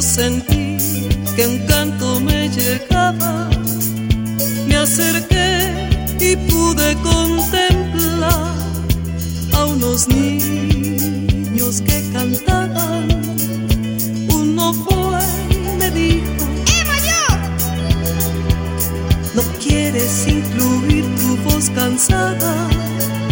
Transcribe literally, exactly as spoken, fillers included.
sentí que un canto me llegaba, me acerqué y pude contemplar a unos niños que cantaban. Uno fue y me dijo: ¡Eva, yo! ¿no quieres incluir tu voz cansada